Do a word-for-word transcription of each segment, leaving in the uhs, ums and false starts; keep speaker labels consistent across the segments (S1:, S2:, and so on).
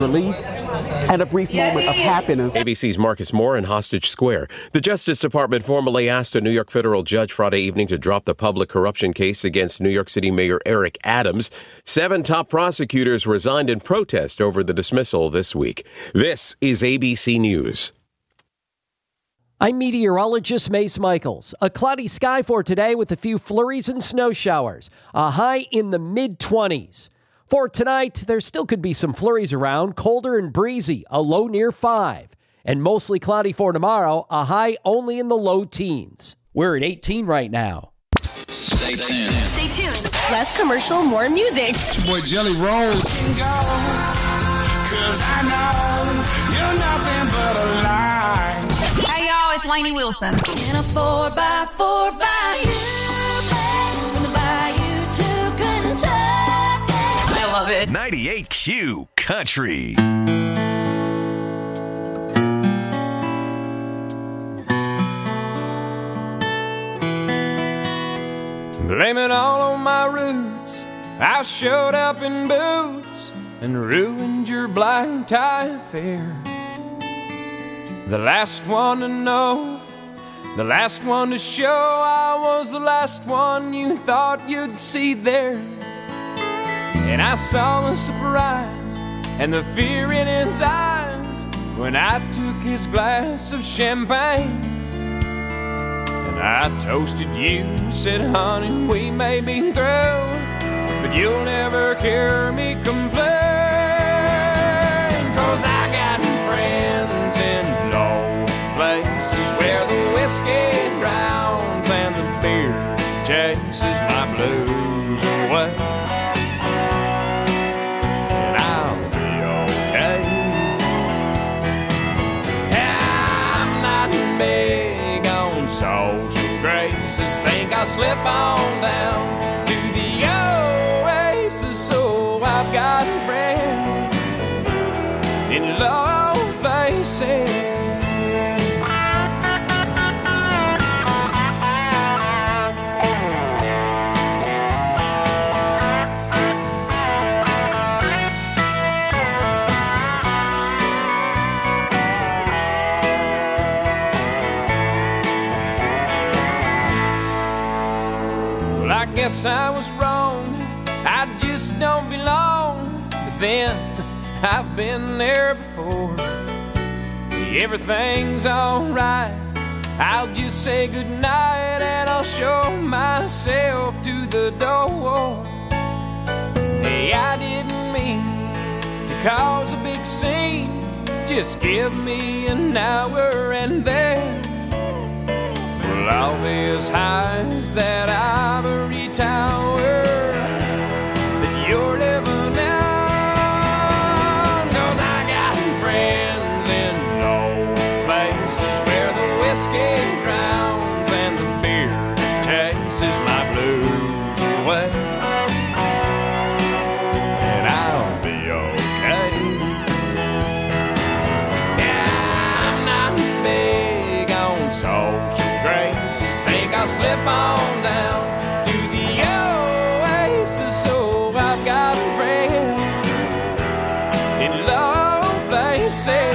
S1: relief and a brief moment of happiness.
S2: A B C's Marcus Moore in Hostage Square. The Justice Department formally asked a New York federal judge Friday evening to drop the public corruption case against New York City Mayor Eric Adams. Seven top prosecutors resigned in protest over the dismissal this week. This is A B C News.
S3: I'm meteorologist Mace Michaels. A cloudy sky for today with a few flurries and snow showers. A high in the mid-twenties. For tonight, there still could be some flurries around, colder and breezy, a low near five. And mostly cloudy for tomorrow, a high only in the low teens. We're at eighteen right now.
S4: Stay tuned.
S5: Stay tuned. Less commercial, more music.
S4: It's your boy Jelly Roll. Cause I know you're nothing but a lie.
S5: Hey y'all, it's Lainey Wilson.
S6: In a four by four by you, from the bayou to Kentucky.
S5: I love it.
S7: ninety-eight Q Country.
S8: Blame it all on my roots. I showed up in boots and ruined your black tie affair. The last one to know, the last one to show, I was the last one you thought you'd see there. And I saw the surprise and the fear in his eyes when I took his glass of champagne. And I toasted you, said, honey, we may be through, but you'll never hear me complain. Cause I got friends in low places where the whiskey drowns and the beer chases my blues away. And I'll be okay. I'm not big on social graces. Think I'll slip on down to the oasis. So I've got friends in low places. Well, I guess I was wrong. I just don't belong. But then I've been there before. Everything's alright. I'll just say goodnight and I'll show myself to the door. Hey, I didn't mean to cause a big scene. Just give me an hour and then we'll all be as high as that ivory tower that you're living in. Whiskey drowns and the beer chases my blues away. And I'll be okay. Yeah, I'm not big on social graces. Think I'll slip on down to the oasis. So I've got friends in low places.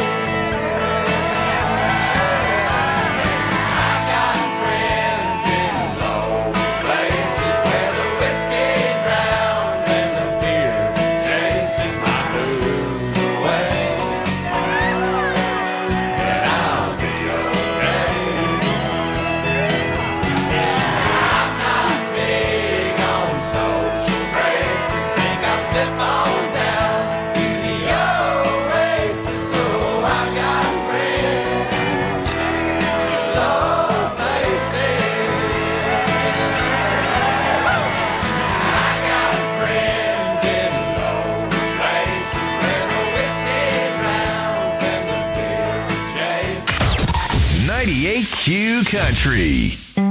S7: ninety-eight Q Country.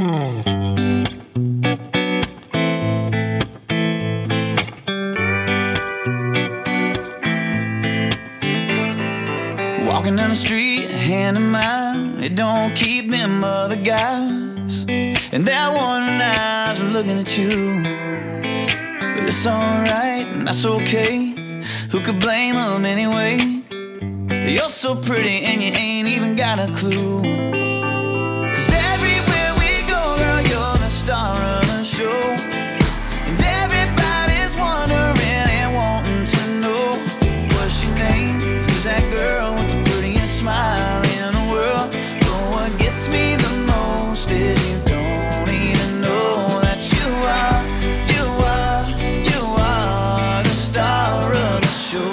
S9: Walking down the street, hand in mine, it don't keep them other guys. And they're wondering eyes are looking at you. But it's alright, and that's okay. who could blame them anyway? You're so pretty and you ain't even got a clue. 'Cause everywhere we go, girl, you're the star of the show. And everybody's wondering and wanting to know what's your name? Who's that girl with the prettiest smile in the world? But what gets me the most is you don't even know that you are, you are, you are the star of the show.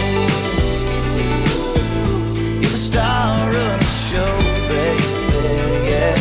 S9: You're the star of the show, baby, yeah.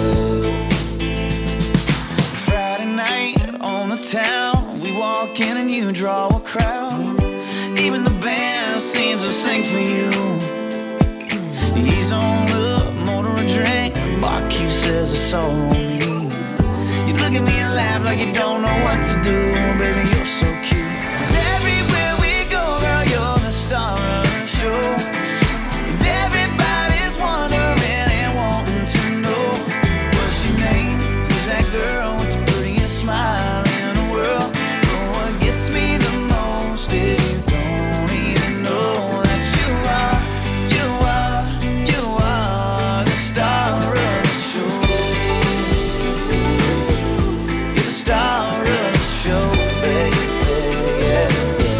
S9: Friday night on the town, we walk in and you draw a crowd. Even the band seems to sing for you. He's on up, motor a drink, barkeep says it's all on me. You look at me and laugh like you don't know what to do, baby, you're so cute. 'Cause everywhere we go, girl, you're the star of the show. And everybody's wondering and wanting to know what's your name? Who's that girl with the prettiest smile in the world? But what gets me the most is you don't even know that you are, you are, you are the star of the show. You're the star of the show, baby, yeah,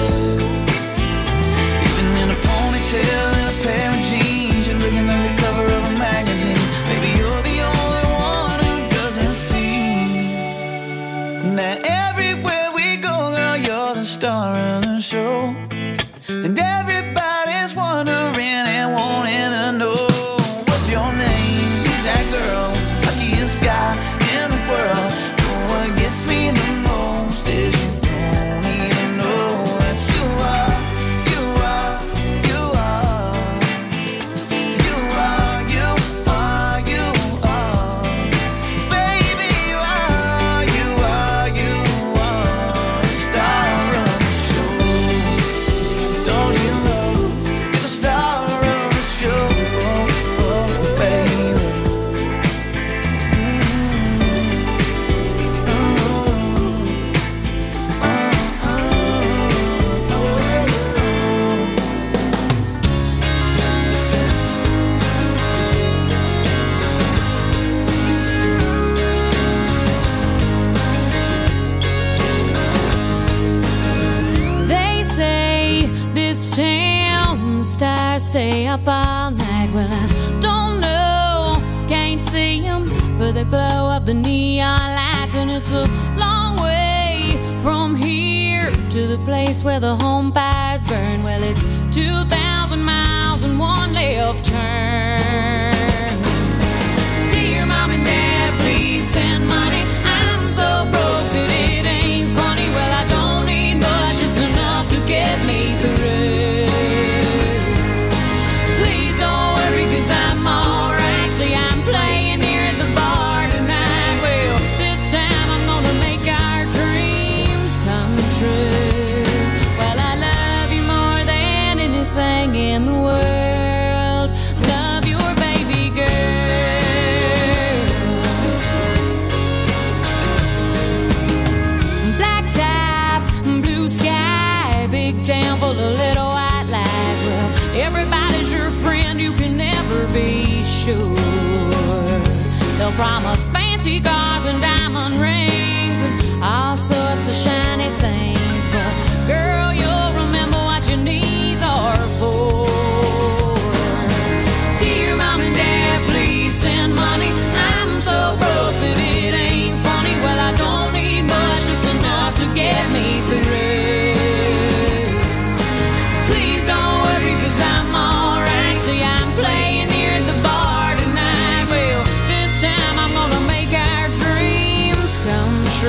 S9: yeah. Even in a ponytail and a pair of jeans, you're looking like the cover of a magazine. Baby, you're the only one who doesn't see that everywhere we go, girl, you're the star of the show. And everybody's wondering and wanting to know what's your name? Who's that girl? Luckiest guy in the world. But what gets me the most is you don't even know that you are, you are, you are, you are, you are, you are, baby, you are, you are, you are the star of the show. Don't you know you're the star of the show, oh, baby?
S6: They say this town stars stay up all night. Well, I don't know, can't see 'em for the glow of the neon lights. And it's a long way from here to the place where the home fires burn. Well, it's two thousand miles and one left turn. Dear mom and dad, please send money. I'm so broke that it ain't funny. Well, I don't need much, just enough to get me through. Please don't worry, 'cause I'm alright. See, I'm playing here at the bar tonight. Well, this time I'm gonna make our dreams come true. Well, I love you more than anything in the world. Love your baby girl. Black top, blue sky, big town full of little white lies. Well, everybody's your friend, you can never be sure. They'll promise fancy cars and diamond rings and all sorts of shiny things. But girl, you'll remember what your knees are for. Dear mom and dad, please send money. I'm so broke that it ain't funny. Well, I don't need much, just enough to get me through. Please don't worry, 'cause I'm alright. See, I'm playing here at the bar tonight. Well, this time I'm gonna make our dreams come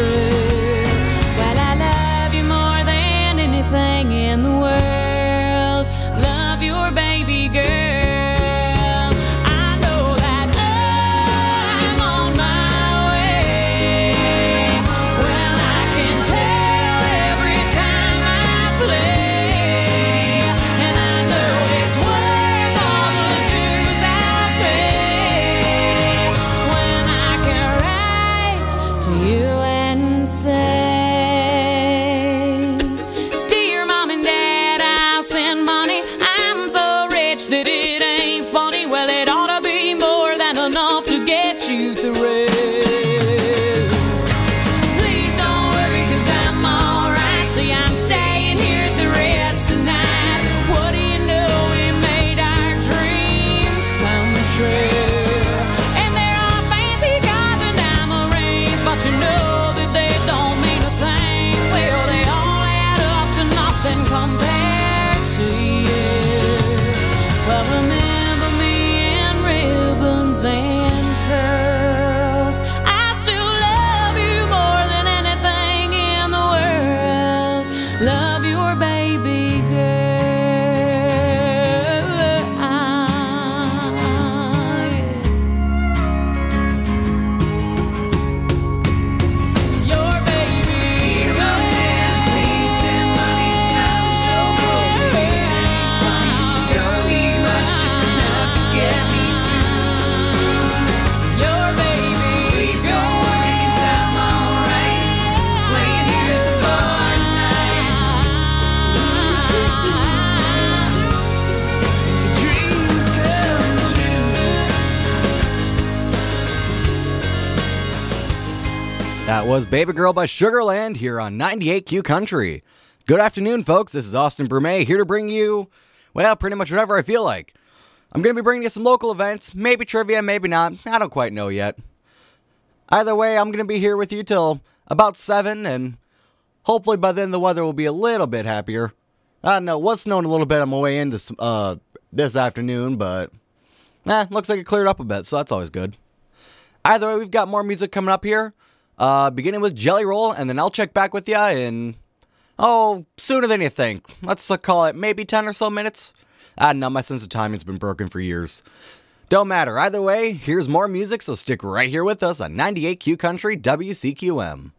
S10: That was Baby Girl by Sugarland here on ninety-eight Q Country. Good afternoon, folks. This is Austin Brumet here to bring you, well, pretty much whatever I feel like. I'm going to be bringing you some local events, maybe trivia, maybe not. I don't quite know yet. Either way, I'm going to be here with you till about seven, and hopefully by then the weather will be a little bit happier. I don't know, it was snowing a little bit on my way in this, uh, this afternoon, but eh, looks like it cleared up a bit, so that's always good. Either way, we've got more music coming up here. Uh, beginning with Jelly Roll, and then I'll check back with ya in, oh, sooner than you think. Let's uh, call it maybe ten or so minutes. I don't know, my sense of time has been broken for years. Don't matter. Either way, here's more music, so stick right here with us on ninety-eight Q Country W C Q M.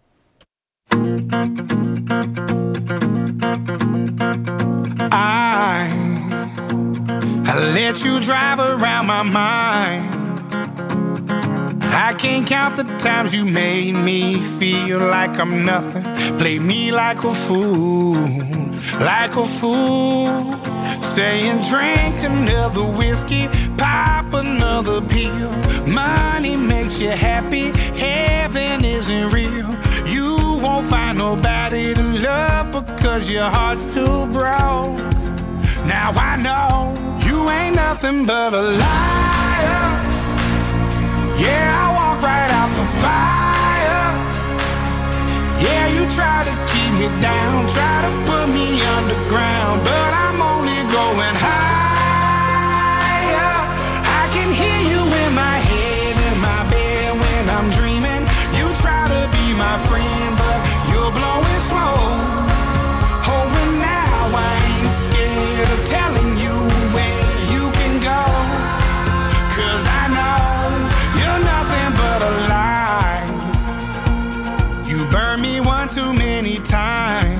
S4: I, I let you drive around my mind. I can't count the times you made me feel like I'm nothing. Play me like a fool, like a fool. Saying drink another whiskey, pop another pill. Money makes you happy, heaven isn't real. You won't find nobody to love because your heart's too broke. Now I know you ain't nothing but a liar. Yeah, I walk right out the fire. Yeah, you try to keep me down, try to put me underground, but I'm only going higher. I can hear you in my head, in my bed when I'm dreaming. You try to be my friend, but you're blowing smoke. Oh, and now I ain't scared of telling you where you can go, 'cause I know you're nothing but a lie. You burn me one too many times,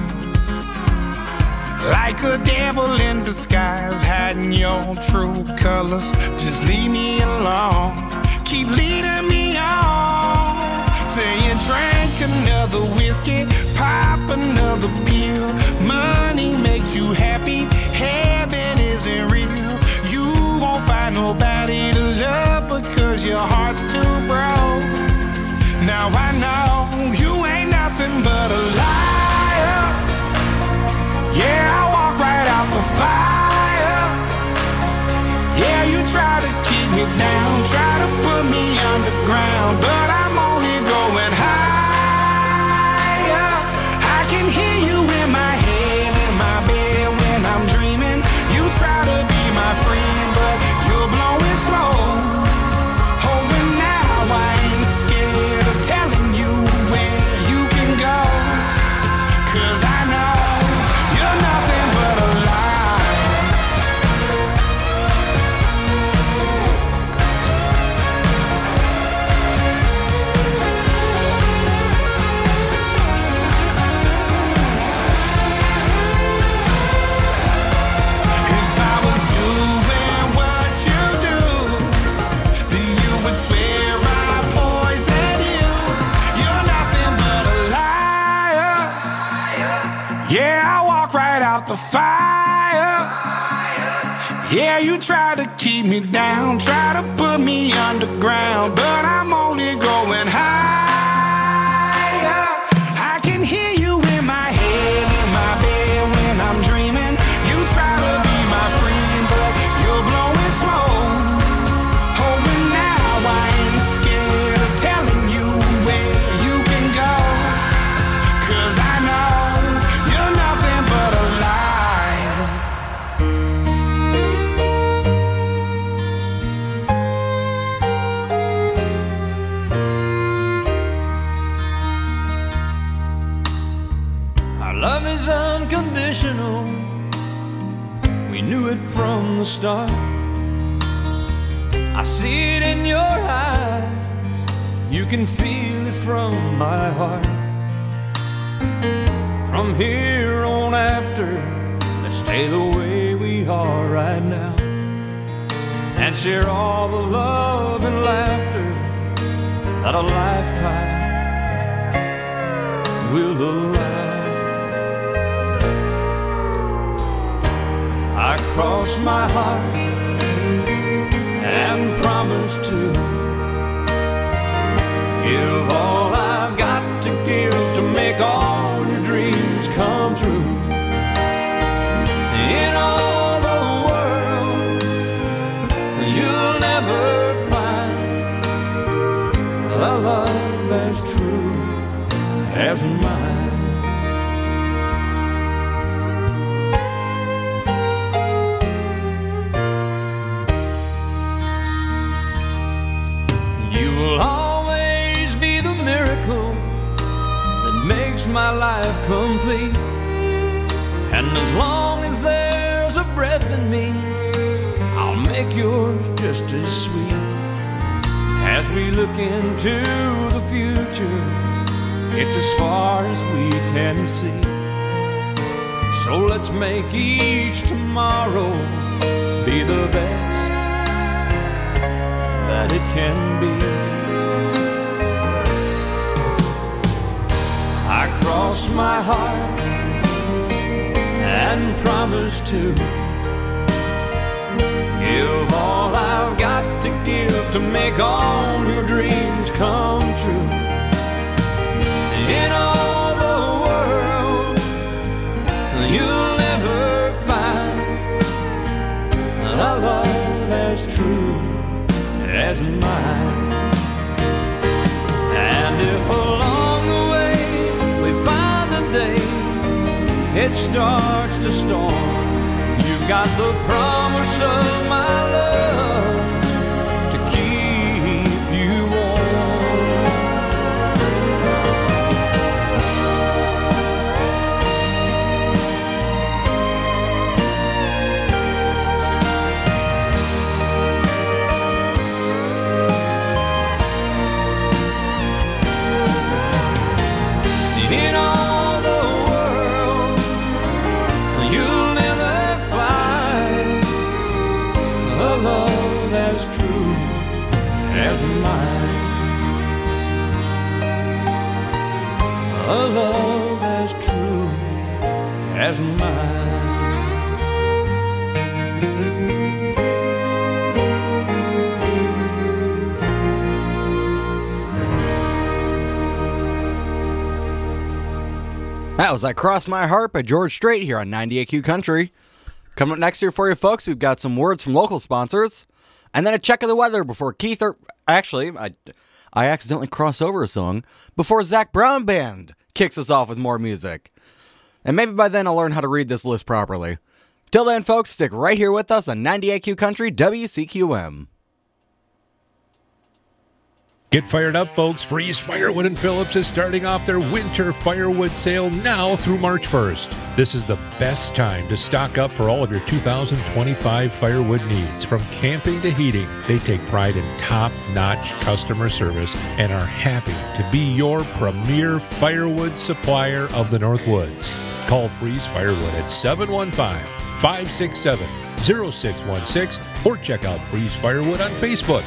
S4: like a devil in disguise, hiding your true colors. Just leave me alone, keep leading me on. Saying drink another whiskey, pop another pill. Money makes you happy, heaven isn't real. You won't find nobody to love because your heart's too broke. Now I know you ain't nothing but a liar. Yeah, I walk right out the fire. Yeah, you try to keep me down, try to put me underground, but I'm only going higher. I can hear you in my head, in my bed when I'm dreaming. You try to be my friend, but you're blowing smoke. Oh, and now I ain't scared of telling you where you can go, 'cause I know you're nothing but a lie. If I was doing what you do, then you would swear I poison you. You're nothing but a liar. Yeah, I walk right out the fire. Yeah, you try to keep me down, try to put me underground, but I'm only going higher. I can hear you in my head, in my bed when I'm dreaming. You try to be my friend, but you're blowing smoke. Oh, and now I ain't scared of telling you where you can go, 'cause I know you're nothing but a lie.
S8: Our love is unconditional. We knew it from the start. I see it in your eyes. You can feel it from my heart. From here on after, let's stay the way we are right now, and share all the love and laughter that a lifetime will allow. I cross my heart and promise to give all I've got true. In all the world, you'll never find a love as true as mine. You will always be the miracle that makes my life complete. And as long as there's a breath in me, I'll make yours just as sweet. As we look into the future, it's as far as we can see. So let's make each tomorrow be the best that it can be. I cross my heart and promise to give all I've got to give to make all your dreams come true. In all the world, you'll never find a love as true as mine. And if along the way we find a day it starts to storm, you've got the promise of my love to keep you warm. In all the world, you'll never find a love as true as mine. A love as true as mine.
S10: That was I Cross My Heart by George Strait here on ninety-eight Q Country. Coming up next here for you folks, we've got some words from local sponsors, and then a check of the weather before Keith, or actually, I, I accidentally crossed over a song, before Zach Brown Band kicks us off with more music. And maybe by then I'll learn how to read this list properly. Till then, folks, stick right here with us on ninety-eight Q Country W C Q M.
S11: Get fired up, folks. Freeze Firewood and Phillips is starting off their winter firewood sale now through March first. This is the best time to stock up for all of your two thousand twenty-five firewood needs. From camping to heating, they take pride in top-notch customer service and are happy to be your premier firewood supplier of the North Woods. Call Freeze Firewood at seven one five, five six seven, zero six one six or check out Freeze Firewood on Facebook.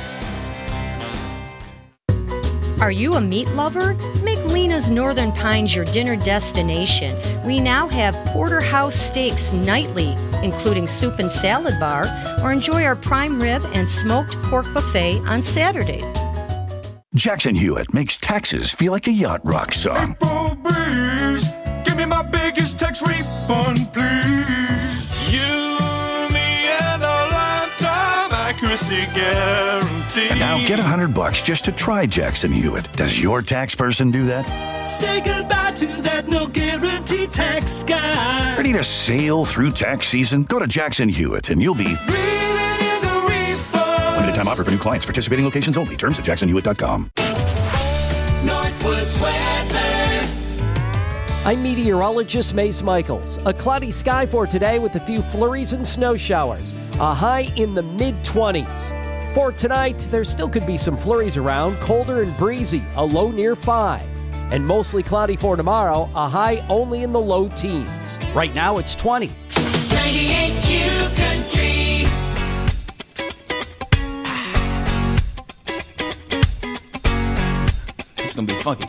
S12: Are you a meat lover? Make Lena's Northern Pines your dinner destination. We now have porterhouse steaks nightly, including soup and salad bar, or enjoy our prime rib and smoked pork buffet on Saturday.
S13: Jackson Hewitt makes taxes feel like a yacht rock song.
S14: April breeze, give me my biggest tax refund, please. You, me, and a lifetime accuracy guarantee.
S13: And now get a hundred bucks just to try Jackson Hewitt. Does your tax person do that?
S14: Say goodbye to that no guarantee tax guy.
S13: Ready to sail through tax season? Go to Jackson Hewitt and you'll be
S14: breathing in the refunds.
S13: Limited time offer for new clients. Participating locations only. Terms at jackson hewitt dot com.
S14: Northwoods weather.
S3: I'm meteorologist Mace Michaels. A cloudy sky for today with a few flurries and snow showers. A high in the mid twenties. For tonight, there still could be some flurries around, colder and breezy, a low near five. And mostly cloudy for tomorrow, a high only in the low teens. Right now, it's twenty.
S14: ninety-eight Q Country.
S9: It's gonna be funky.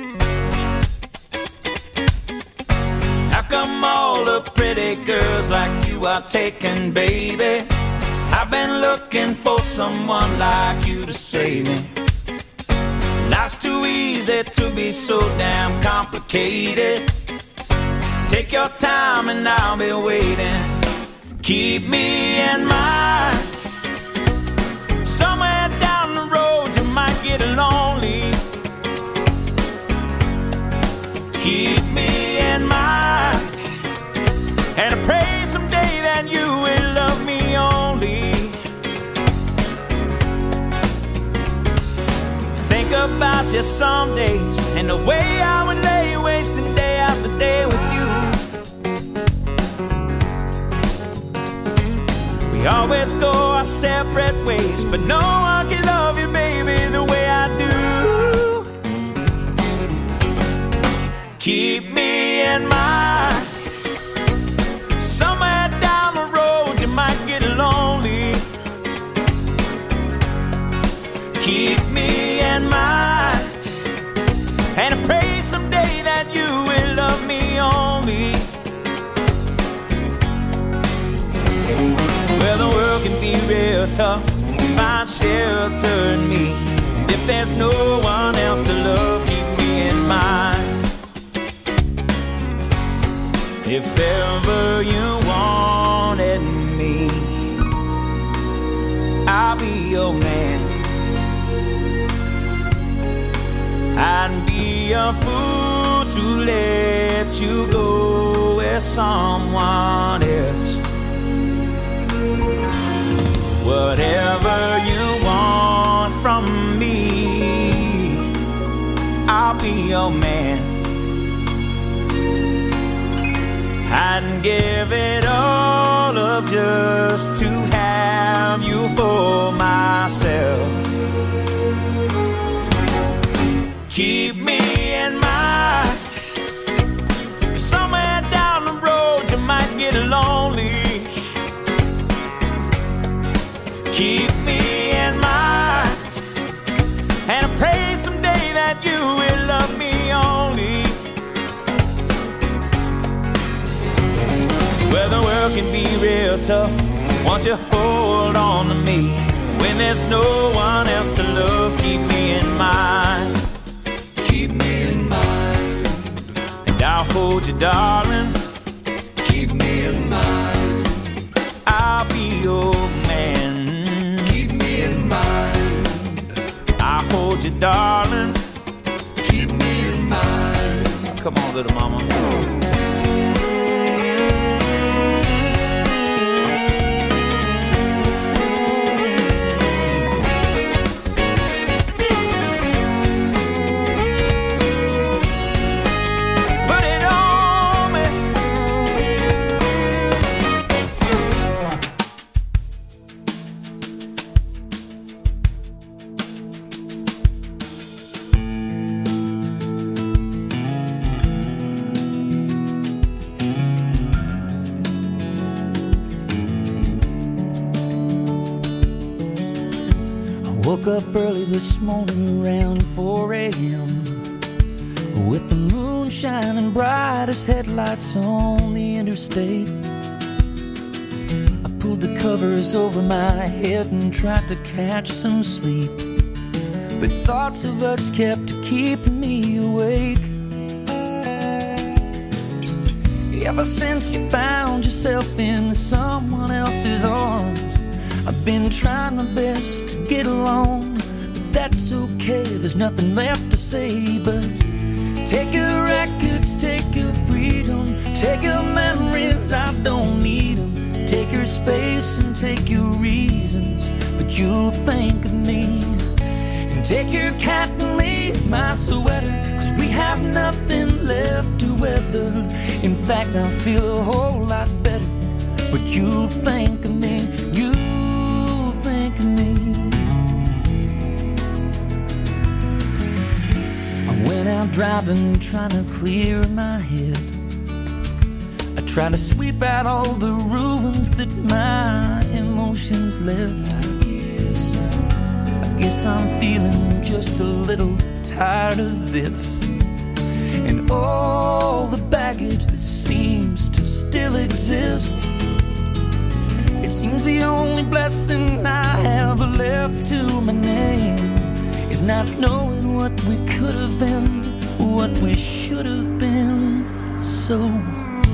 S14: How come all the pretty girls like you are taken, baby? I've been looking for someone like you to save me. Life's too easy to be so damn complicated. Take your time and I'll be waiting. Keep me in mind. Somewhere down the road you might get lonely. Keep me in mind. And I pray someday that you will love me only. Think about you some days and the way I would lay wasting day after day with you. We always go our separate ways, but no one can love you, baby, the way I do. Keep me in mind. Somewhere down the road you might get lonely. Keep me in mind. And I pray someday that you will love me only. Well, the world can be real tough. Find shelter in me. If there's no one else to love, keep me in mind. If ever you wanted me, I'll be your man. I'd be a fool to let you go with someone else. Whatever you want from me, I'll be your man. I'd give it all up just to have you for myself. Keep me in mind. Somewhere down the road you might get lonely. Keep me in mind. And I pray someday that you will love me only. Well, the world can be real tough. Won't you hold on to me? When there's no one else to love, keep me in mind. Keep me in mind. And I'll hold you, darling. Keep me in mind. I'll be your man. Keep me in mind. I'll hold you, darling. Keep me in mind. Come on, little mama.
S15: Woke up early this morning around four a.m. with the moon shining bright as headlights on the interstate. I pulled the covers over my head and tried to catch some sleep, but thoughts of us kept keeping me awake. Ever since you found yourself in someone else's arms, I've been trying my best to get along, but that's okay, there's nothing left to say but take your records, take your freedom, take your memories, I don't need them. Take your space and take your reasons, but you'll think of me. And take your cat and leave my sweater, cause we have nothing left to weather. In fact, I feel a whole lot better, but you'll think of me, you think of me. I went out driving, trying to clear my head. I tried to sweep out all the ruins that my emotions left. I guess, I guess I'm feeling just a little tired of this, and all the baggage that seems to still exist. It seems the only blessing I have left to my name is not knowing what we could have been, what we should have been. So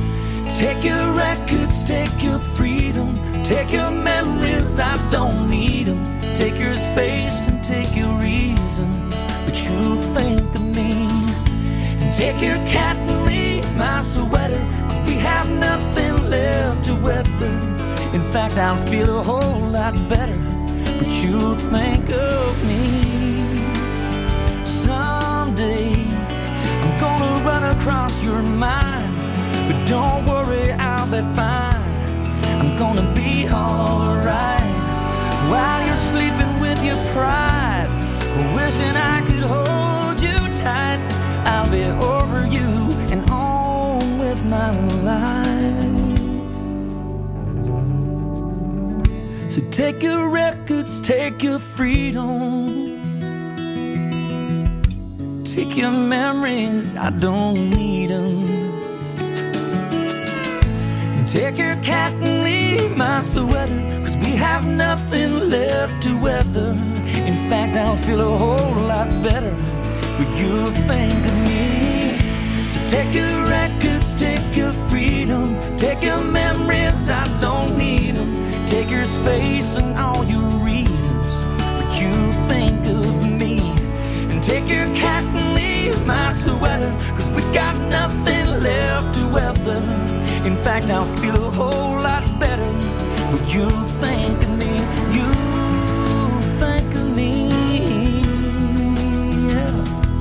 S15: Take your records, take your freedom, take your memories, I don't need them. Take your space and take your reasons, but you think of me. And take your cat and leave my sweater, 'cause we have nothing left to weather. In fact, I'll feel a whole lot better, but you think of me. Someday I'm gonna run across your mind, but don't worry, I'll be fine. I'm gonna be alright while you're sleeping with your pride, wishing I could hold you tight. I'll be over you and on with my life. So take your records, take your freedom, take your memories, I don't need them. Take your cat and leave my sweater, 'cause we have nothing left to weather. In fact, I'll feel a whole lot better when you think of me. So take your records, take your freedom, take your memories, I don't need them. Take your space and all your reasons, but you think of me. And take your cat and leave my sweater, 'cause we got nothing left to weather. In fact, I'll feel a whole lot better when you think of me. You think of me, yeah.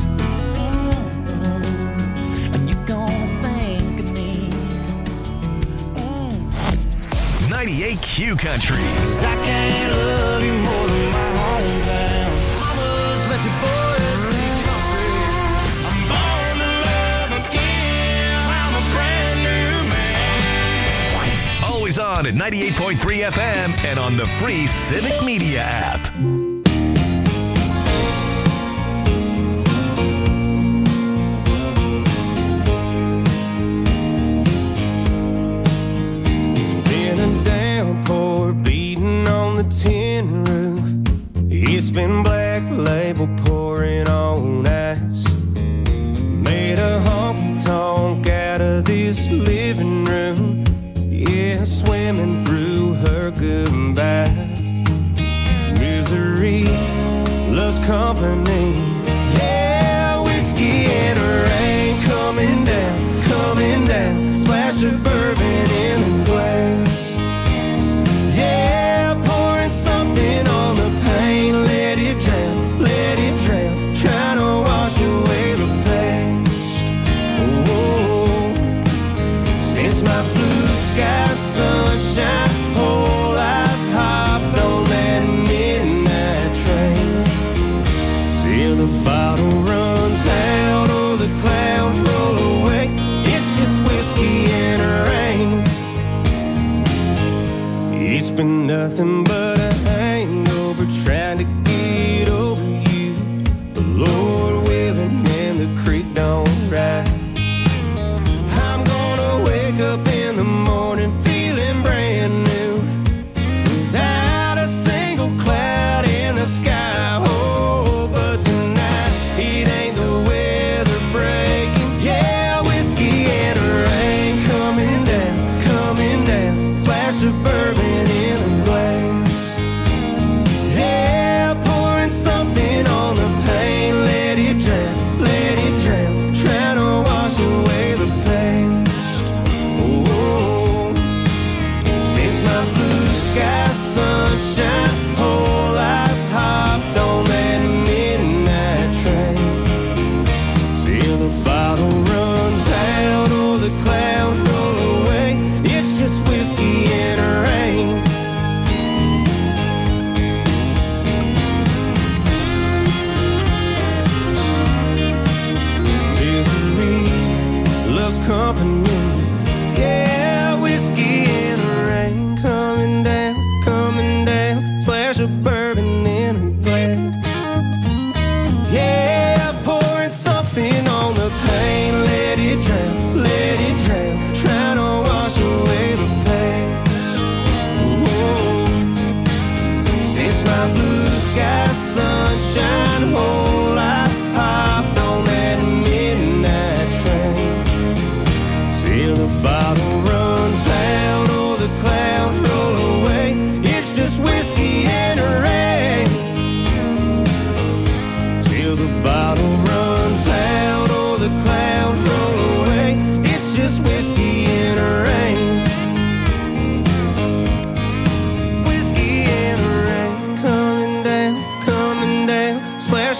S15: And you're gonna think of me. Mm.
S7: ninety-eight Q Country.
S9: 'Cause I can't love you more than my hometown. Mamas, let your boys be country. I'm born to love again. I'm a brand new man.
S7: Always on at ninety-eight point three F M and on the free Civic Media app.
S8: It's been a downpour beating on the tin roof. It's been black label pouring on ice. Made a honky-tonk out of this living room. Yeah, swimming through her goodbye. Misery loves company. Yeah, whiskey and rain coming down, coming down. Splash of bourbon in the glass. Yeah, pouring something on the pain. Let it drown, let it drown. Trying to wash away the past. Oh, since my blue sky sunshine, whole life hopped on that midnight train. Till the bottle runs out or the clouds roll away. It's just whiskey and rain. It's been nothing but a hangover trying to get over you. The Lord willing and the creek don't rise. I'm gonna wake up in the morning feeling brand new, without a single cloud in the sky. Oh, but tonight it ain't the weather breaking. Yeah, whiskey and rain coming down, coming down. Splash of bourbon in the glass. Yeah, pouring something on the pain. Let it drown, let it drown. Trying to wash away the past. Oh, since my blue sky sunshine, whole life hopped on that midnight train. Till the bottle runs out or the clouds roll away. It's just whiskey and rain. Misery loves company. Yeah, whiskey and rain coming down, coming down. Splash of bourbon in a glass. Yeah, pouring something on the pain. Let it drown, let it drown. Trying to wash away the past. Whoa. Since my blue sky sunshine, whole life hopped on that midnight train. Till the bottle runs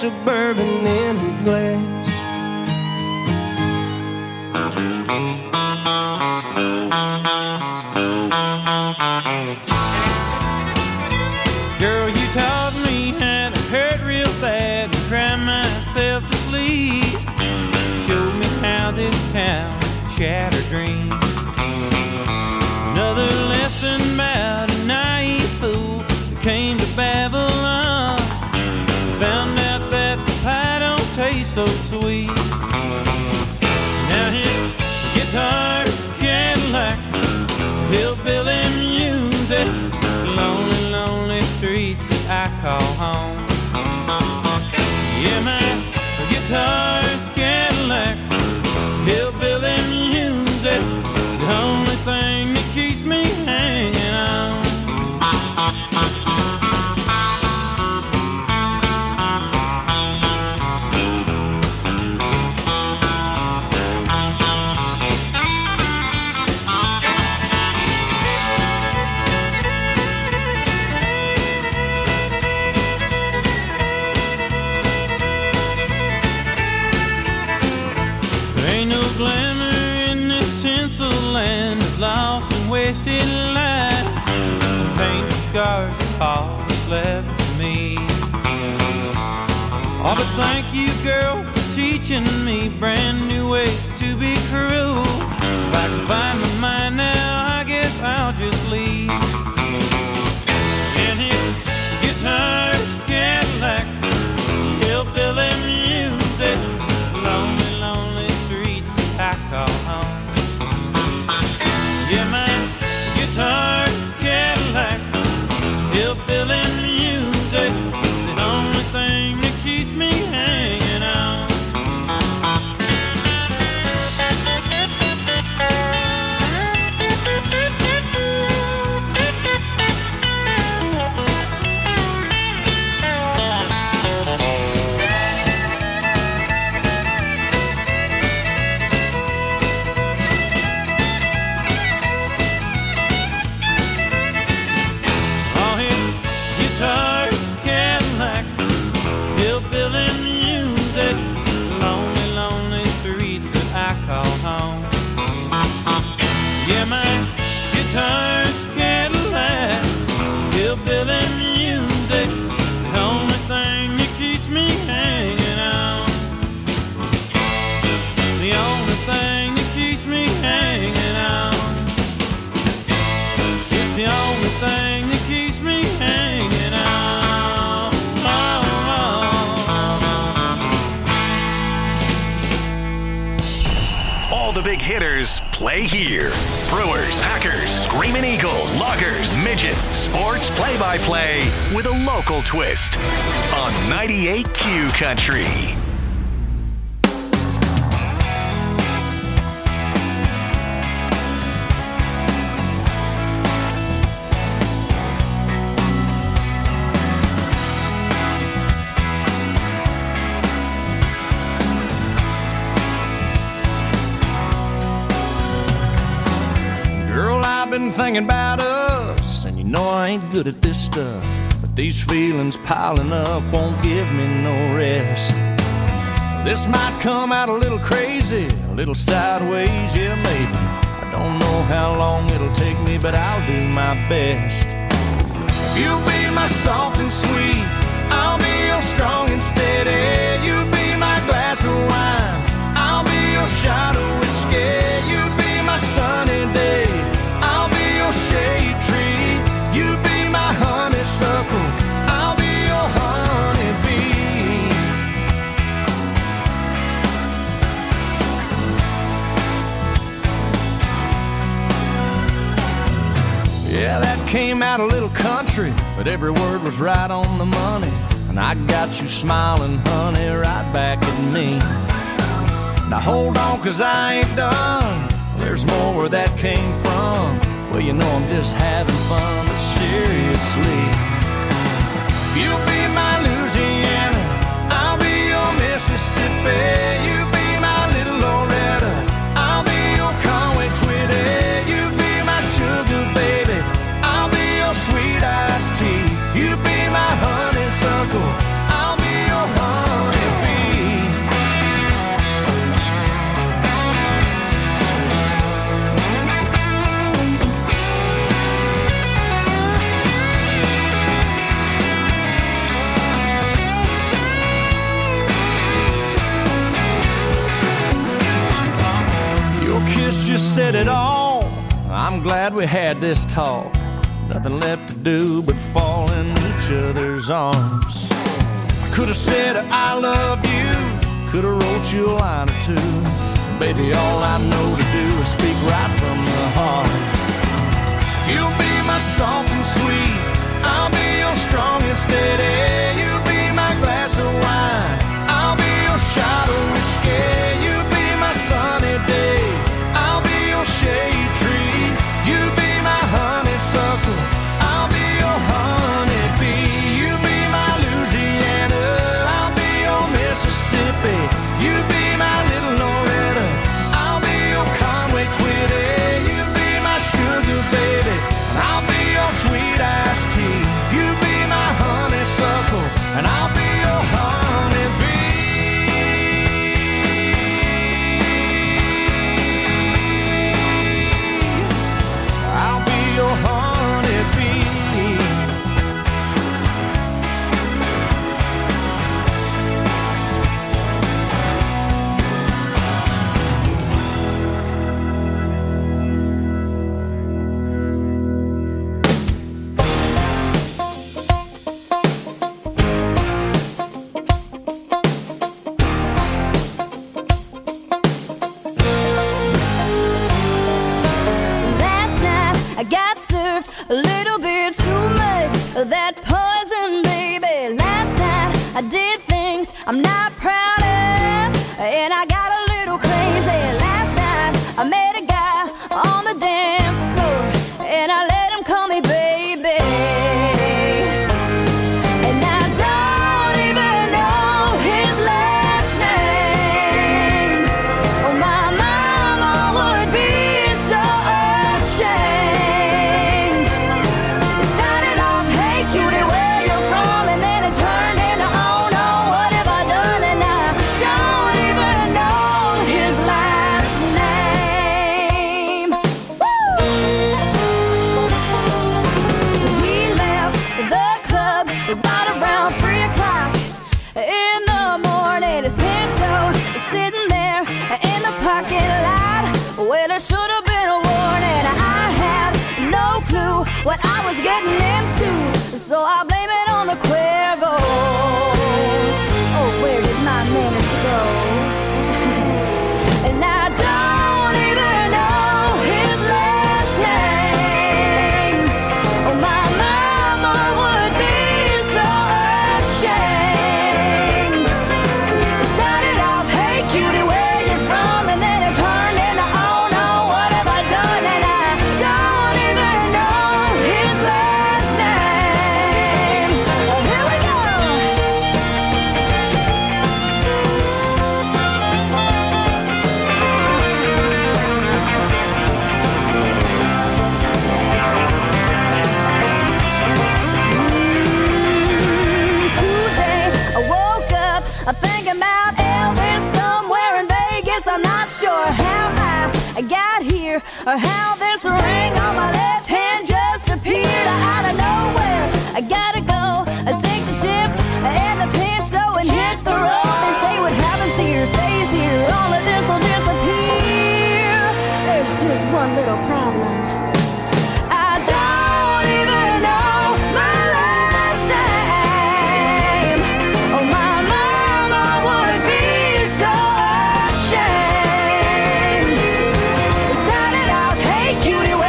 S14: case of bourbon in a glass.
S8: Girl, you taught me how to hurt real bad and cry myself to sleep. Showed me how this town shattered dreams. Another lesson about a naive fool that came to Babylon. Found out that the pie don't taste so sweet. Now his guitar's Cadillacs, hillbilly music, lonely, lonely streets that I call home. Yeah, my guitar's Cadillacs, hillbilly music, the only thing that keeps me hanging on. Land of lost and wasted lives, painted scars of all that's left for me. Oh, but thank you, girl, for teaching me brand new ways to be cruel. If I can find my mind now, I guess I'll just leave. And his guitars, Cadillacs, hillbilly music, lonely, lonely streets that I call home. Yeah, my guitar's Cadillacs, hillbilly music, the only thing that keeps me hanging on. Guitars, Cadillacs, hillbilly music, the only thing that keeps me hanging on. The only thing that keeps me hanging on. It's the only thing that keeps me hanging on. Oh, oh.
S7: All the big hitters play here. Brewers, Packers, Screamin' Eagles, Loggers, Midgets, sports play-by-play with a local twist on ninety-eight Q Country.
S14: Been thinking about us, and you know I ain't good at this stuff, but these feelings piling up won't give me no rest. This might come out a little crazy, a little sideways, yeah maybe. I don't know how long it'll take me, but I'll do my best. If you'll be my soft and sweet, I'll be your strong and steady. You be my glass of wine, I'll be your shot of whiskey. You be my sunny day, I'll be your shade tree. You be my honeysuckle, I'll be your honeybee. Yeah, that came out a little country, but every word was right on the money. And I got you smiling, honey, right back at me. Now hold on, 'cause I ain't done. There's more where that came from. Well, you know I'm just having fun, but seriously, if you be my Louisiana, I'll be your Mississippi. You be my little Loretta, I'll be your Conway Twitty. You be my sugar baby, I'll be your sweet iced tea. You be my honeysuckle, I'll be your honey. said it all. I'm glad we had this talk. Nothing left to do but fall in each other's arms. I could have said I love you, could have wrote you a line or two. Baby, all I know to do is speak right from the heart. You'll be my soft and sweet, I'll be your strong and steady. You'll be my glass of wine, I'll be your shot of whiskey. You'll be my sunny day, I'll be your shade tree. You'll be my honeysuckle, I'll be your honeybee. You'll be my Louisiana, I'll be your Mississippi. You'll be my little Loretta, I'll be your Conway Twitty. You'll be my sugar baby, I'll be your sweet iced tea. You'll be my honeysuckle, and I'll be your honeybee. I'll be your honeybee.
S16: Last night I got served a little bit too much of that poison, baby. Last night I did things I'm not proud of, and I got a little crazy. Last night I met a guy on the dance floor, and I let him call me baby. And I don't even know his last name. Oh, my mama would be so ashamed. It started off, hey cutie, where you from? And then it turned into, oh no, what have I done? And I don't even know his last name. Woo! We left the club right around three o'clock in the morning. His Pinto is sitting there in the parking lot. Well, it should have been a warning. I had no clue what I was getting into, so I blame it on the Cuervo. Oh, where did my manners go? And I don't even know his last name. Oh, my mama would be so ashamed. It started off, hey cutie, where you from? And then it turned into, oh no, what have I done? And I don't even know his last name. Oh, here we go. Today I woke up thinking about Elvis somewhere in Vegas. I'm not sure how I got here or how this ring on my left hand just appeared out of nowhere. I gotta go take the chips and the Pinto and hit the road. They say what happens here stays here. All of this will disappear. There's just one little problem. I don't even know my last name. Oh, my mama would be so ashamed. It started off, hey cutie,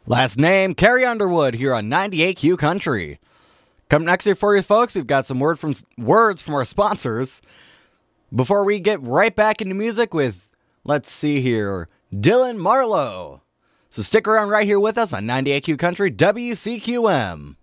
S10: Last name, Carrie Underwood, here on ninety-eight Q Country. Coming next here for you folks, we've got some word from words from our sponsors. Before we get right back into music with, let's see here, Dylan Marlowe. So stick around right here with us on ninety-eight Q Country, W C Q M.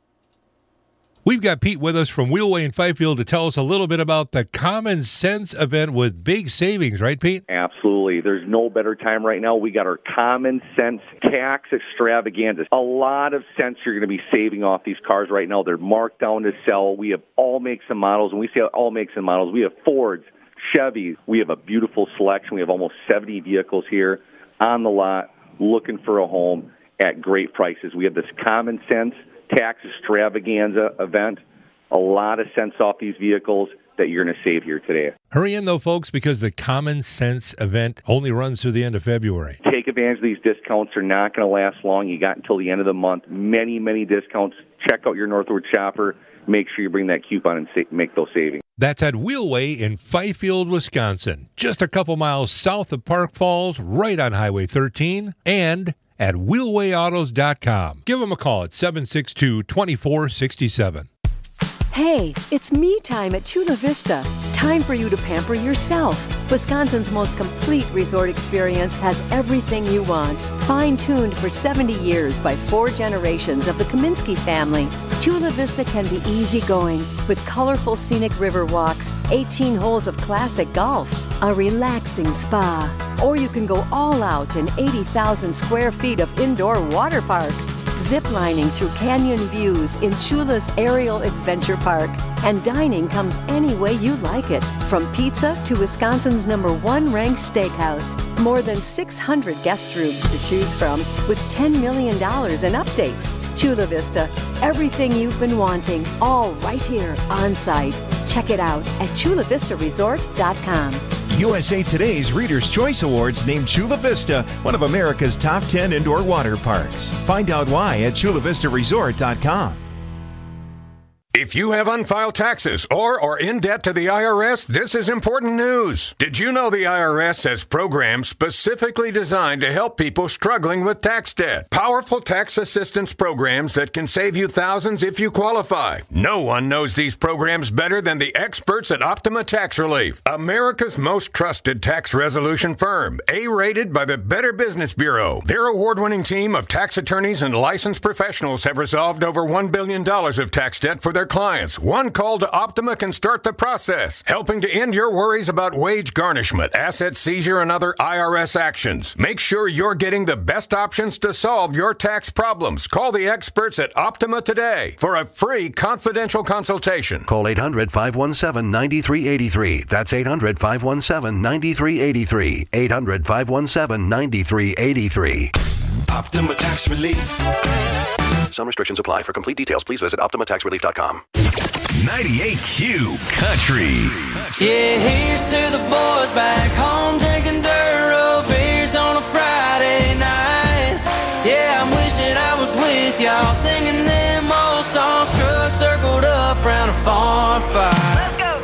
S11: We've got Pete with us from Wheelway in Fifield to tell us a little bit about the Common Sense event with big savings, right, Pete?
S17: Absolutely. There's no better time right now. We got our Common Sense tax extravaganza. A lot of cents you're going to be saving off these cars right now. They're marked down to sell. We have all makes and models. When we say all makes and models, we have Fords, Chevys. We have a beautiful selection. We have almost seventy vehicles here on the lot looking for a home at great prices. We have this Common Sense tax extravaganza event. A lot of cents off these vehicles that you're going to save here today.
S11: Hurry in, though, folks, because the Common Sense event only runs through the end of February.
S17: Take advantage of these discounts. They're not going to last long. You got until the end of the month. Many, many discounts. Check out your Northwood shopper. Make sure you bring that coupon and sa- make those savings.
S11: That's at Wheelway in Fifield, Wisconsin, just a couple miles south of Park Falls, right on Highway thirteen, and at wheelway autos dot com. Give them a call at seven six two, two four six seven.
S18: Hey, it's me time at Chula Vista. Time for you to pamper yourself. Wisconsin's most complete resort experience has everything you want. Fine-tuned for seventy years by four generations of the Kaminsky family, Chula Vista can be easygoing with colorful scenic river walks, eighteen holes of classic golf, a relaxing spa, or you can go all out in eighty thousand square feet of indoor water park. Ziplining through canyon views in Chula's Aerial Adventure Park. And dining comes any way you like it, from pizza to Wisconsin's number one ranked steakhouse. More than six hundred guest rooms to choose from with ten million dollars in updates. Chula Vista, everything you've been wanting, all right here on site. Check it out at chula vista resort dot com.
S19: U S A Today's Reader's Choice Awards named Chula Vista one of America's top ten indoor water parks. Find out why at chula vista resort dot com.
S20: If you have unfiled taxes or are in debt to the I R S, this is important news. Did you know the I R S has programs specifically designed to help people struggling with tax debt? Powerful tax assistance programs that can save you thousands if you qualify. No one knows these programs better than the experts at Optima Tax Relief, America's most trusted tax resolution firm, A-rated by the Better Business Bureau. Their award-winning team of tax attorneys and licensed professionals have resolved over one billion dollars of tax debt for their clients. One call to Optima can start the process, helping to end your worries about wage garnishment, asset seizure, and other I R S actions. Make sure you're getting the best options to solve your tax problems. Call the experts at Optima today for a free confidential consultation.
S21: Call eight hundred, five one seven, nine three eight three. That's eight hundred, five one seven, nine three eight three. eight hundred, five one seven, nine three eight three.
S7: Optima Tax Relief.
S21: Some restrictions apply. For complete details, please visit optima tax relief dot com.
S7: ninety-eight Q Country.
S15: Yeah, here's to the boys back home drinking dirt road beers on a Friday night. Yeah, I'm wishing I was with y'all singing them old songs. Truck circled up round a farm fire. Let's go.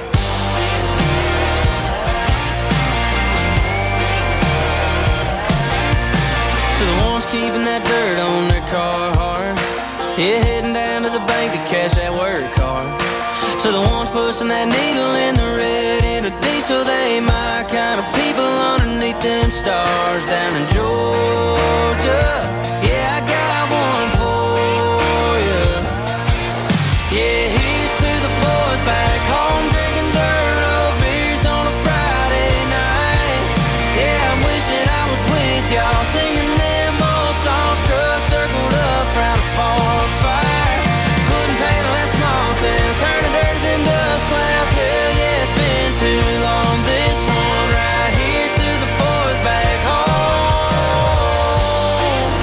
S15: To the ones keeping that dirt on their car hard. Yeah, heading down to the bank to cash that work card. To the ones pushing that needle in the red in a diesel, they my kind of people underneath them stars down in Georgia. Yeah, I got one for you. Yeah, here's to the boys back home drinking dirt road beers on a Friday night. Yeah, I'm wishing I was with y'all singing them old songs. Truck circled up round a farm fire. Couldn't paint that small town, turn a dirt them dust clouds. Hell yeah, it's been too long. This one right here's to the boys back home.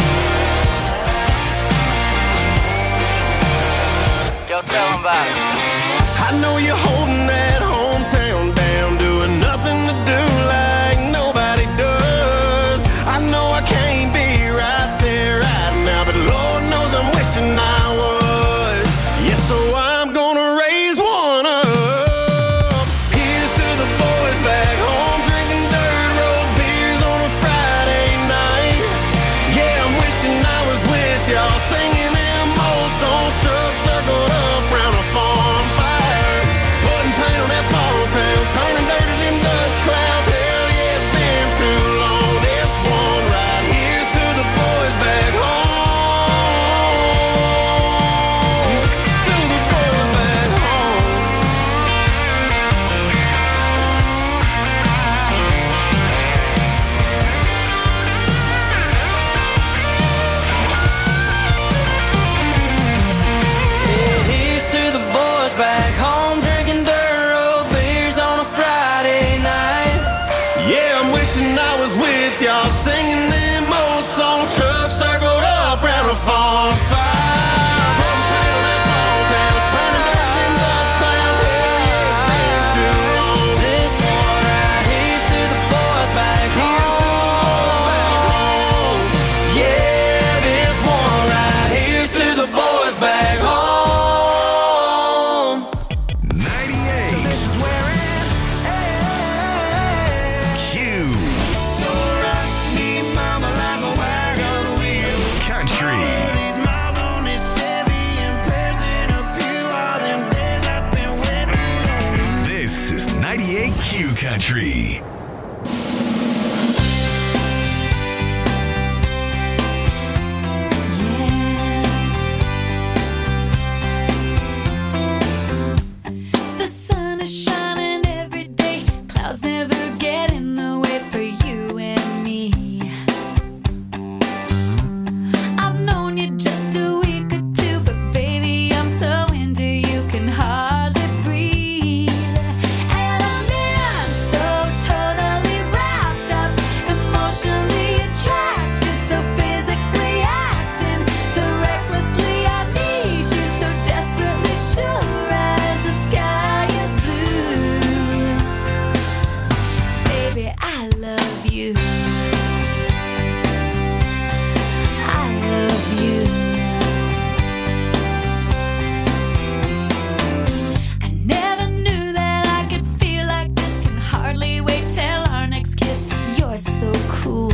S15: Yo, tell them about it.
S4: I know you're holding that hometown down, doing nothing to do like nobody does. I know I can't be right there right now, but Lord knows I'm wishing I was. Yes, so I'm gonna raise one up. Here's to the boys back home drinking dirt road beers on a Friday night. Yeah, I'm wishing I was
S7: Q Country.
S6: The sun is shining every day. Clouds never get in the way for you and me. I've known you just a week or two, but baby, I'm so into you, can hardly breathe. And I'm in so totally wrapped up, emotionally attracted, so physically acting, so recklessly I need you, so desperately sure as the sky is blue. Baby, I love you. I love you. I never knew that I could feel like this. Can hardly wait till our next kiss. You're so cool.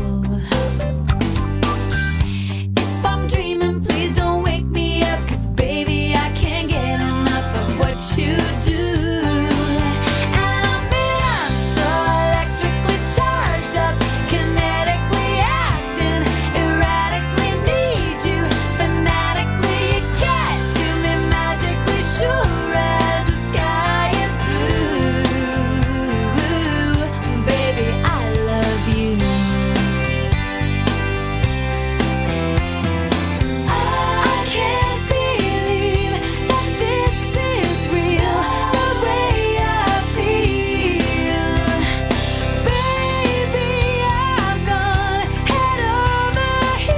S6: If I'm dreaming, please don't wake me up, 'cause baby, I can't get enough of what you do. And I'm in so electrically charged up, kinetically acting, erratically need you, fanatically you get to me, magically sure as the sky is blue. Baby, I love you. I can't believe that this is real, the way I feel. Baby, I've gone head over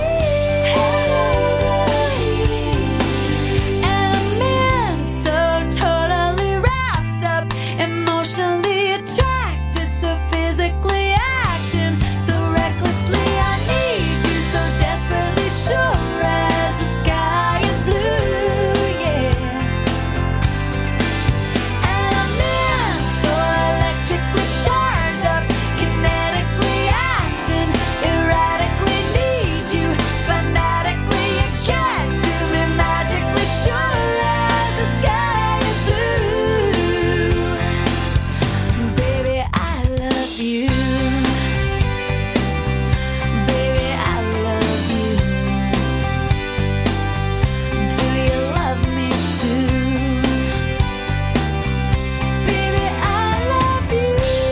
S6: heels. And I'm in so totally wrapped up, emotionally attracted, so physically acting, so recklessly I need you, so desperately sure as the sky is blue, yeah. And I'm in so electrically charged up, kinetically acting, erratically need you, fanatically you get to me, magically sure as the sky is blue. Baby, I love you. Baby, I love you. Do you love me too? Baby, I love you.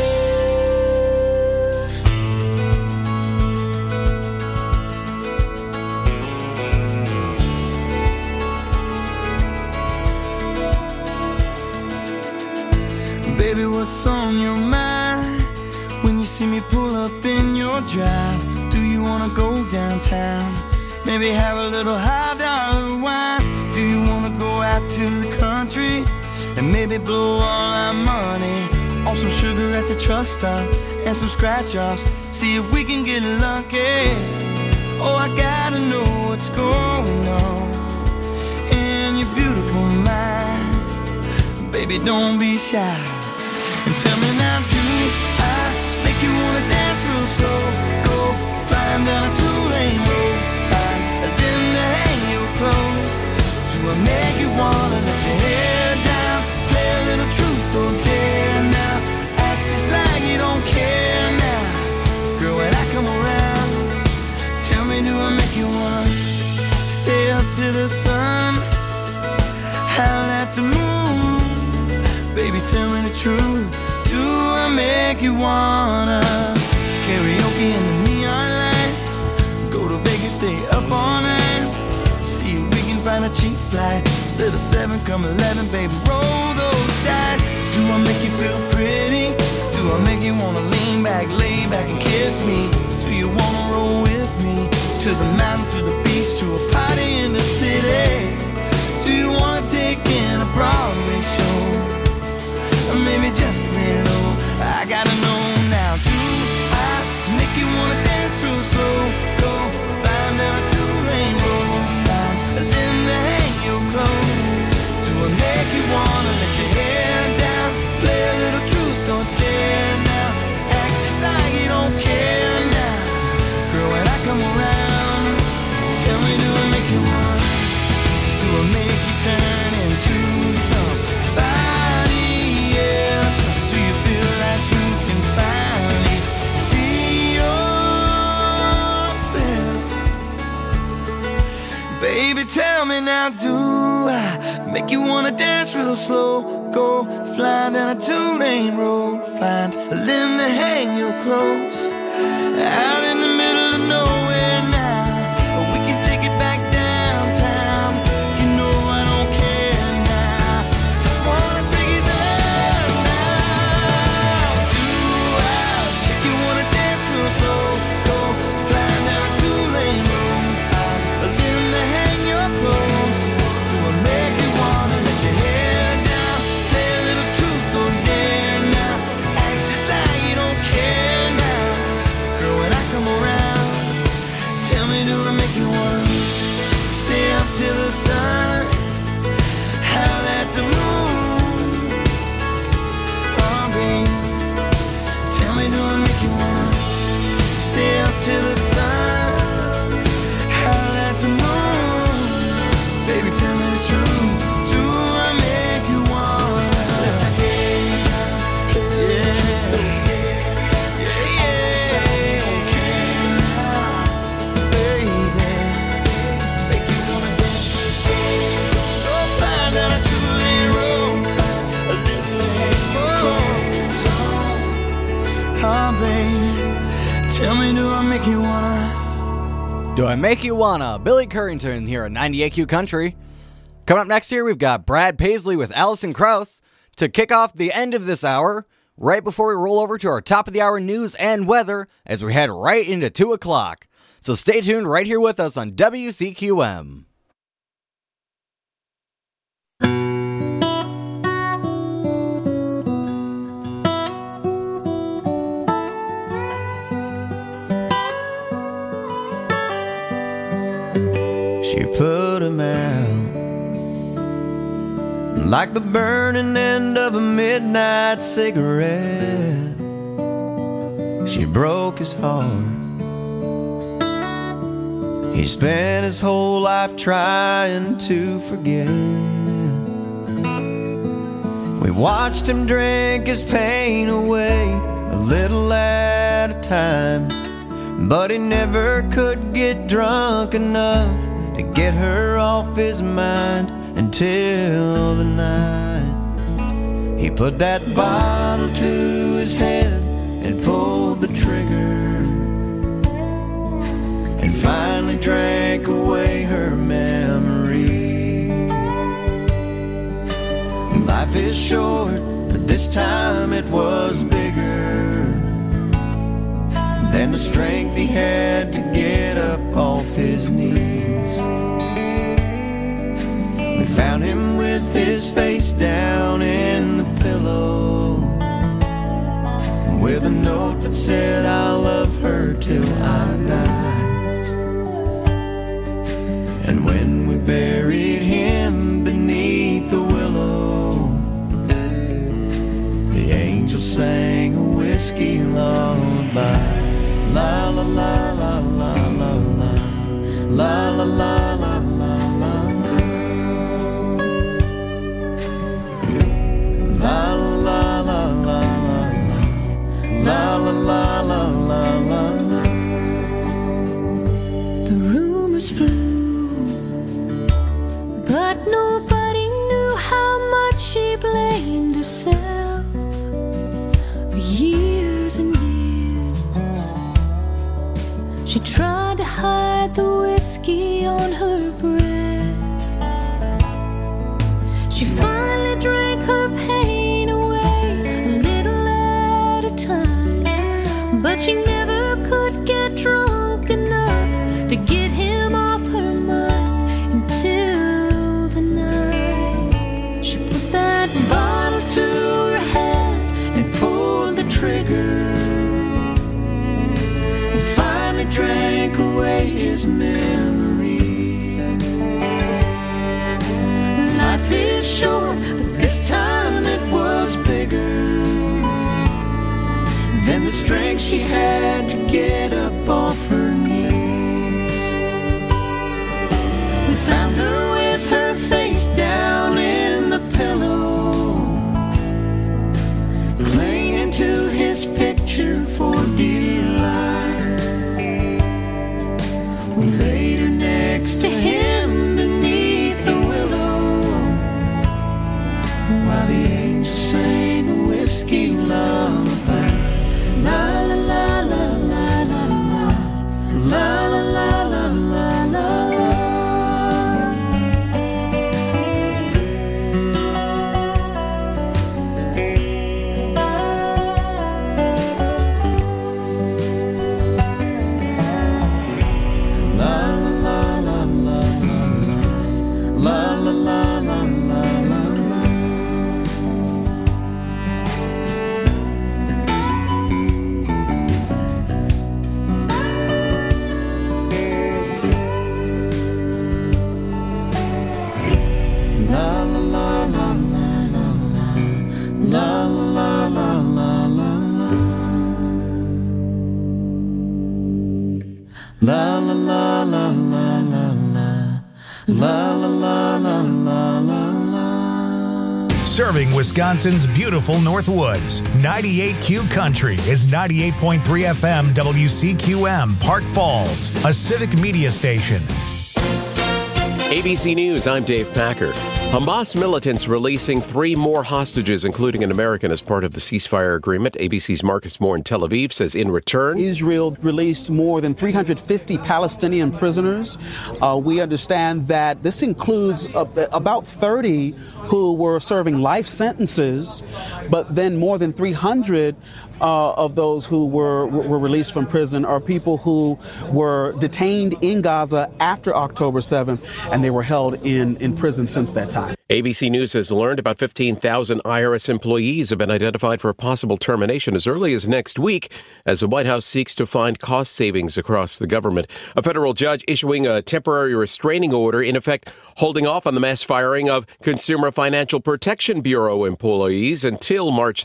S9: Baby, what's on your mind when you see me pull up in your drive? Do you wanna go downtown? Maybe have a little high dollar wine? Do you wanna go out to the country and maybe blow all our money on some sugar at the truck stop and some scratch offs? See if we can get lucky. Oh, I gotta know what's going on in your beautiful mind. Baby, don't be shy. And tell me now, do I make you wanna dance real slow? Go flying down a two-lane road, find a limb to hang your clothes. Do I make you wanna let your hair down, play a little truth or dare now? Act just like you don't care now, girl, when I come around. Tell me, do I make you wanna stay up to the sun, howl at the moon? Baby, tell me the truth. Do I make you wanna karaoke in the neon light? Go to Vegas, stay up all night. See if we can find a cheap flight. Little seven, come eleven, baby, roll those dice. Do I make you feel pretty? Do I make you wanna lean back, lay back and kiss me? Do you wanna roll with me to the mountain, to the beach, to a party in the city? Do you wanna take in a Broadway show? Or maybe just lay low. I gotta know now. Do I make you wanna dance real slow? Go flying down a two-lane road, find a limb to hang your clothes. Do I make you wanna let your hair down, play a little truth or dare now? Act just like you don't care now, girl, when I come around. Tell me, do I make you wanna? Do I make you turn into somebody else? Do you feel like you Baby, tell me now, do I make you wanna dance real slow? Go flying down a two-lane road, find a limb to hang your clothes. Out in the middle of nowhere now, we can take it back downtown. You know I don't care now, just wanna take it there now. Do I make you wanna dance real slow? Go flying down a two-lane road, find a limb to hang your clothes. Do I make you wanna let your hair down, play a little truth or dare now, act just like you don't care now? Girl, when I come around, tell me, do I make you wanna stay up till the sun, howl at the moon? Oh, babe, tell me, do I make you wanna stay up till the sun, howl at the moon? Baby, tell me the truth, do I make you wanna let your hair down, yeah, yeah, yeah, just like you don't care now, baby, make you wanna dance real slow. Go flying down a two-lane road, find a little hang your clothes on. Oh, baby, tell me, do I make you wanna?
S10: Do I Make You Wanna? Billy Currington here at ninety-eight Q Country. Coming up next here, we've got Brad Paisley with Allison Krauss to kick off the end of this hour, right before we roll over to our top of the hour news and weather as we head right into two o'clock. So stay tuned right here with us on W C Q M.
S9: She put him out like the burning end of a midnight cigarette. She broke his heart. He spent his whole life trying to forget. We watched him drink his pain away, a little at a time, but he never could get drunk enough to get her off his mind until the night he put that bottle to his head and pulled the trigger, and finally drank away her memory. Life is short, but this time it was bigger than the strength he had to get up off his knees. We found him with his face down in the pillow, with a note that said, I'll love her till I die. And when we buried him beneath the willow, the angel sang a whiskey lullaby. La la la la la la la, la la la la la la, la la la la la, la la la la la la.
S6: The rumors flew, but nobody knew how much she blamed herself for years and years. She tried to hide the whiskey on her breath. She finally drank her pain away, a little at a time, but she never could get drunk enough to get him off her mind until the night she put that bottle to her head and pulled the trigger, drank away his memory. Life is short, but this time it was bigger than the strength she had to get up off her knees. We found her with her face down in the pillow, clinging to his picture for dear life. We laid her next to him beneath
S9: La la la la la la la la la la la. La la la la la la la. La la la la la la la.
S1: Serving Wisconsin's beautiful North Woods, ninety-eight Q Country is ninety-eight point three F M W C Q M, Park Falls, a civic media station.
S2: A B C News, I'm Dave Packer. Hamas militants releasing three more hostages, including an American, as part of the ceasefire agreement. A B C's Marcus Moore in Tel Aviv says in return,
S22: Israel released more than three hundred fifty Palestinian prisoners. Uh, we understand that this includes uh, about thirty who were serving life sentences, but then more than three hundred Uh, of those who were were released from prison are people who were detained in Gaza after October seventh, and they were held in, in prison since that time.
S2: A B C News has learned about fifteen thousand I R S employees have been identified for a possible termination as early as next week as the White House seeks to find cost savings across the government. A federal judge issuing a temporary restraining order, in effect holding off on the mass firing of Consumer Financial Protection Bureau employees until March